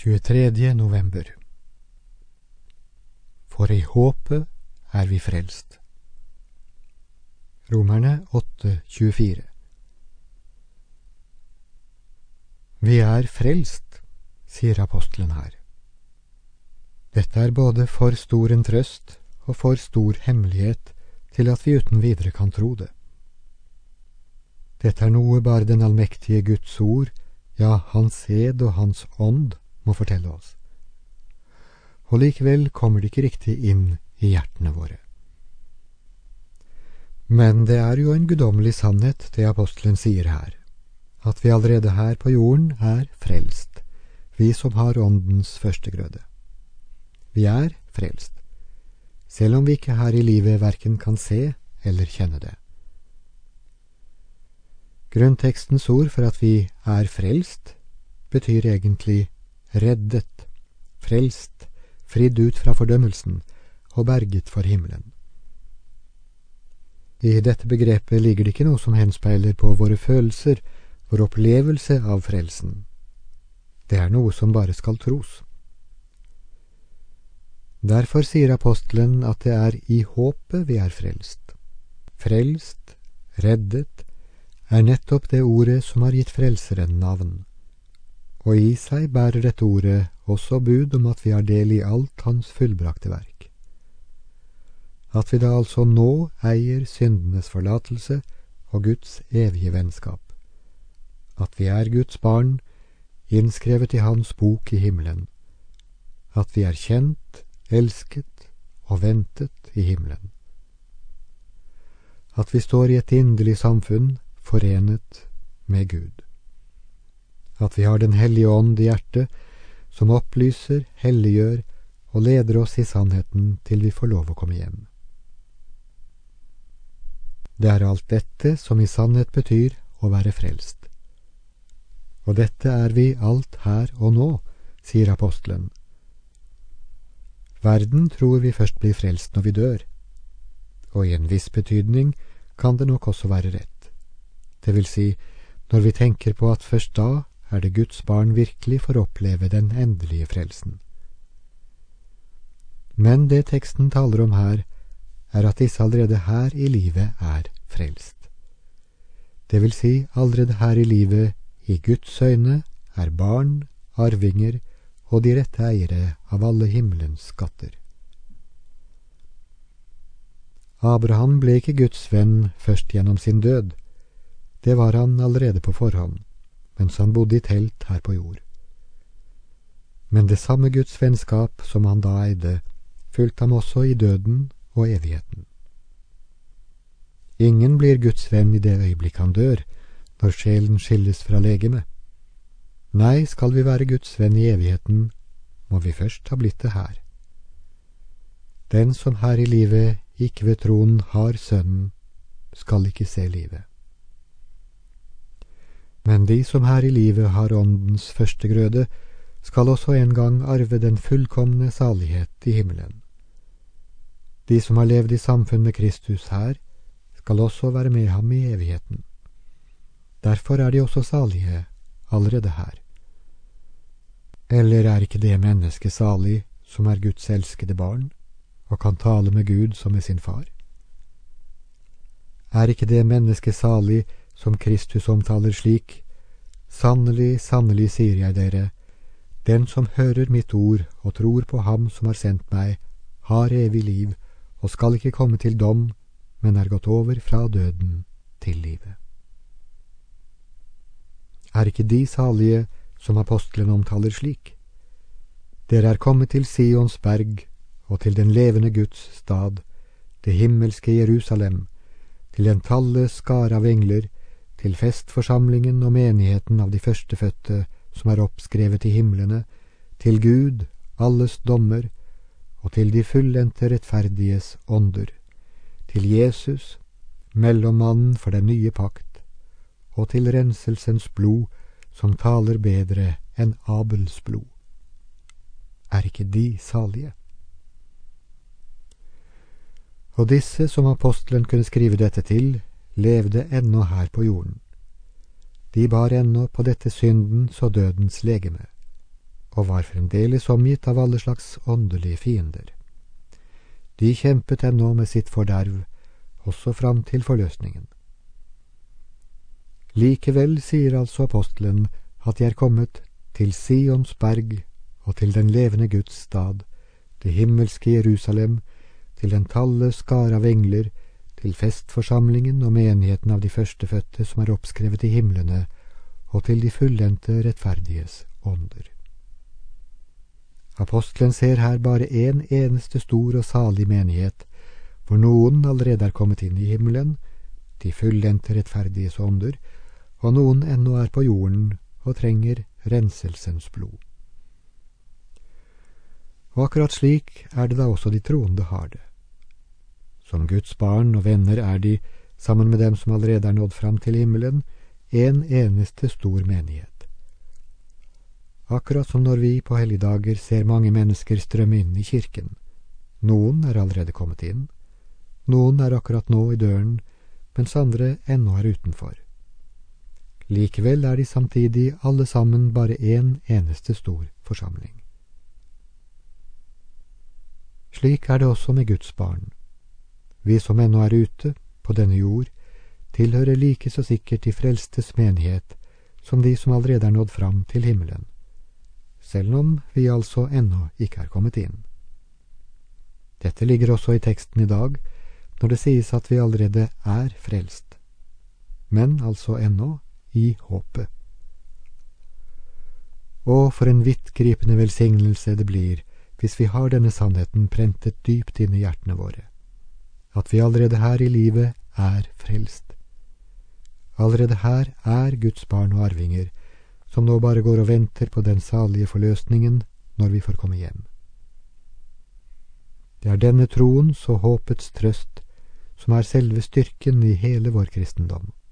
23. november. For i håpet er vi frelst. Romerne 8:24. Vi er frelst, sier apostelen her. Dette er både for stor en trøst og for stor hemmelighet til at vi uten videre kan tro det. Dette er noe bare den allmektige Guds ord, ja, hans ed og hans ånd, må fortelle oss. Og likevel kommer det ikke riktig inn i hjertene våre. Men det er jo en guddommelig sannhet, det apostelen sier her, at vi allerede her på jorden er frelst, vi som har åndens førstegrøde. Vi er frelst, selv om vi ikke her i livet hverken kan se eller kjenne det. Grunntekstens ord for at vi er frelst betyr egentlig reddet, frelst, fridd ut fra fordømmelsen og berget for himmelen. I dette begrepet ligger det ikke noe som henspeiler på våre følelser, vår opplevelse av frelsen. Det er noe som bare skal tros. Derfor sier apostelen at det er i håpet vi er frelst. Frelst, reddet, er nettopp det ordet som har gitt frelseren navn. Og i seg bærer dette ordet også bud om at vi har del i alt hans fullbrakte verk. At vi da altså nå eier syndenes forlatelse og Guds evige vennskap. At vi er Guds barn, innskrevet i hans bok i himmelen. At vi er kjent, elsket og ventet i himmelen. At vi står i et inderlig samfunn, forenet med Gud. At vi har Den hellige ånd i hjertet, som opplyser, helliggjør og leder oss i sannheten til vi får lov å komme hjem. Det er alt dette som i sannhet betyr å være frelst. Og dette er vi alt her og nå, sier apostelen. Verden tror vi først blir frelst når vi dør, og i en viss betydning kan det nok også være rett. Det vil si, når vi tenker på at først da er det Guds barn virkelig for å oppleve den endelige frelsen. Men det teksten taler om her, er at disse allerede her i livet er frelst. Det vil si, allerede her i livet, i Guds øyne, er barn, arvinger og de rette eiere av alle himmelens skatter. Abraham ble ikke Guds venn først gjennom sin død. Det var han allerede på forhånd, mens han bodde i telt her på jord. Men det samme Guds vennskap som han da eide, fulgte ham også i døden og evigheten. Ingen blir Guds venn i det øyeblikk han dør, når sjelen skilles fra legemet. Nei, skal vi være Guds venn i evigheten, må vi først ha blitt det her. Den som her i livet ikke ved troen har Sønnen, skal ikke se livet. Men de som her i livet har åndens førstegrøde, skal også en gang arve den fullkomne salighet i himmelen. De som har levd i samfunn med Kristus her, skal også være med ham i evigheten. Derfor er de også salige allerede her. Eller er ikke det mennesket salig som er Guds elskede barn, og kan tale med Gud som med sin far? Er ikke det mennesket salig som Kristus omtaler slik: Sannelig, sannelig, sier jeg dere, den som hører mitt ord og tror på ham som har sendt meg, har evig liv og skal ikke komme til dom, men er gått over fra døden til livet. Er ikke de salige som apostelen omtaler slik? Dere er kommet til Sions berg og til den levende Guds stad, det himmelske Jerusalem, til en tallet skare av engler, til festforsamlingen og menigheten av de førstefødte som er oppskrevet i himlene, til Gud, alles dommer, og til de fullendte rettferdiges ånder, til Jesus, mellommannen for den nye pakt, og til renselsens blod som taler bedre enn Abels blod. Er ikke de salige? Og disse som apostelen kunne skrive dette til, levde ennå her på jorden. De bar ennå på dette syndens og dødens legeme, og var fremdeles omgitt av alle slags åndelige fiender. De kjempet ennå med sitt forderv, også fram til forløsningen. Likevel sier altså apostelen at de er kommet til Sions berg og til den levende Guds stad, det himmelske Jerusalem, til den talløse skare av engler, til festforsamlingen og menigheten av de førstefødte som er oppskrevet i himlene, og til de fullendte rettferdiges ånder. Apostelen ser her bare en eneste stor og salig menighet, hvor noen allerede er kommet inn i himmelen, de fullendte rettferdiges ånder, og noen ennå er på jorden og trenger renselsens blod. Og akkurat slik er det da også de troende har det. Som Guds barn og venner er de, sammen med dem som allerede er nådd fram til himmelen, en eneste stor menighet. Akkurat som når vi på helligdager ser mange mennesker strømme inn i kirken. Noen er allerede kommet inn, noen er akkurat nå i døren, mens andre ennå er utenfor. Likevel er de samtidig alle sammen bare en eneste stor forsamling. Slik er det også med Guds barn. Vi som ennå er ute, på denne jord, tilhører like så sikkert de frelstes menighet som de som allerede er nådd fram til himmelen, selv om vi altså ennå ikke er kommet inn. Dette ligger også i teksten i dag, når det sies at vi allerede er frelst, men altså ennå i håpet. Og for en vidtgripende velsignelse det blir hvis vi har denne sannheten prentet dypt inn i hjertene våre, at vi allerede her i livet er frelst. Allerede her er Guds barn og arvinger, som nå bare går og venter på den salige forløsningen når vi får komme hjem. Det er denne troens og håpets trøst som er selve styrken i hele vår kristendom.